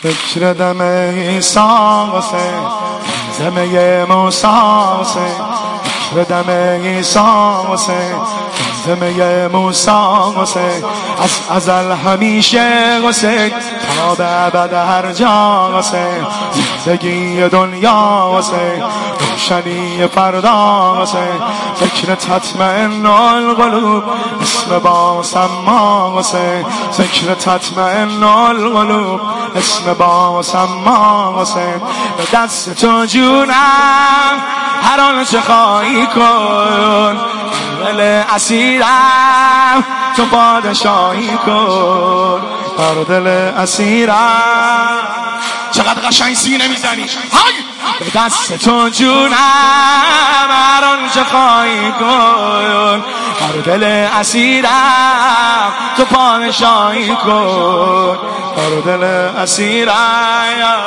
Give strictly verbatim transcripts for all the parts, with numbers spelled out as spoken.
فکر دم عیسی حسین زمه موسی حسین فکر دم عیسی حسین زمه موسی حسین از ازل همیشه حسین تا به ابد هر جا حسین زندگی دنیا حسین روشنی فردا حسین فکر تطمئن القلوب اسم با سما حسین فکر تطمئن القلوب اسم با سما حسین به دست تو جونم هر آنچه خواهی کن دل اسیرم تو پادشاهی کن بر دل اسیرم چقدر قشنگ سینه میزنی به دست تو جونم هر آنچه خواهی کن بر دل اسیرم تو پادشاهی کن بر دل اسیرم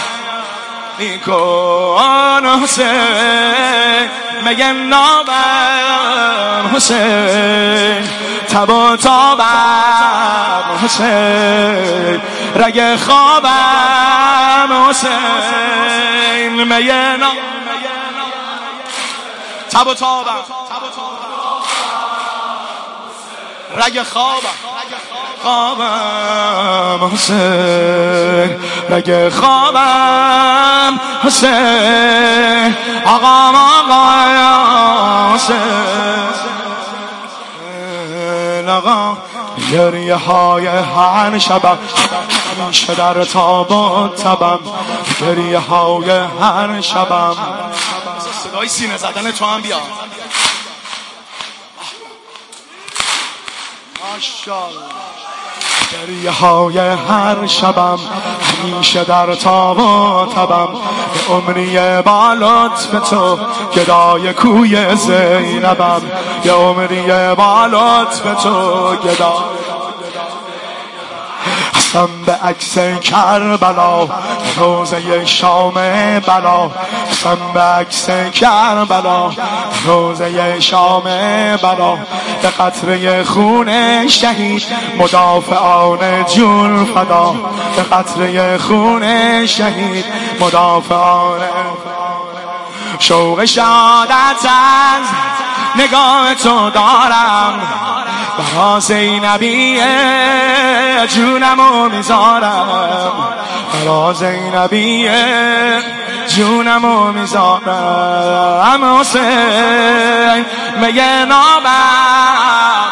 کن حسین میگه نابم حسین تب و تابم حسین رگ خوابم حسین میگه نابم تب و تابم رگ خوابم خوابم حسین رگ خوابم حسین آقام آقا حسین آقا گریه های هر شبم همیشه در تاب و تبم گریه های هر شبم صدای سینه زدن تو هم بیا ماشاءالله گریه های هر شبم همیشه در تاب و تبم به عمری با لطف تو گدای کوی زینبم یه عمری با لطف تو گدای حسن به عکس کربلا روزه شام بلا حسن به عکس کربلا روزه شام بلا به قطره خون شهید مدافعان جون فدا به قطره خون شهید مدافعان شوق شهادت از نگاه تو دارم برا زینبیه جونمو میذارم برا زینبیه جونمو میذارم حسین میگه نابم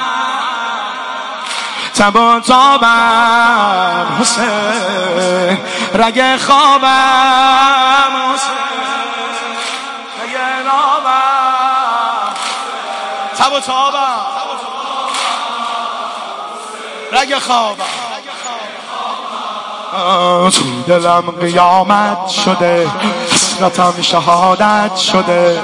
تب و تابم حسین رگ خوابم حسین میگه نابم تب و تابم رگ خوابم تو دلم قیامت شده حسرتم شهادت شده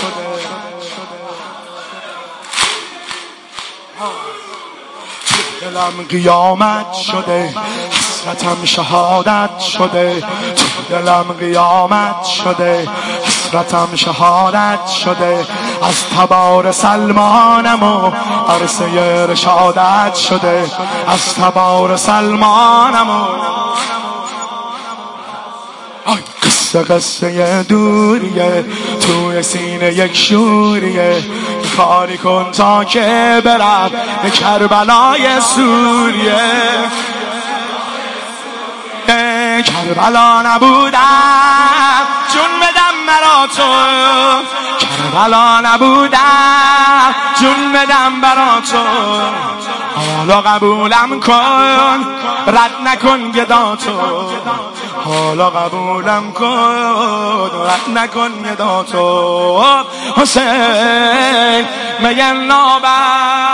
تو دلم قیامت شده حسرتم شهادت شده تو دلم قیامت شده حسرتم شهادت شده از تبار سلمانم و عرصه رشادت شده از تبار سلمانم و قصه قصه دوریه توی سینه یک شوریه کاری کن تا که برم به کربلای سوریه کربلا نبودم جون بدم مرا تو کربلا نبودم جون بدم برا تو حالا قبولم کن رد نکن گدا تو حالا قبولم کن رد نکن گدا تو حسین میگن نابم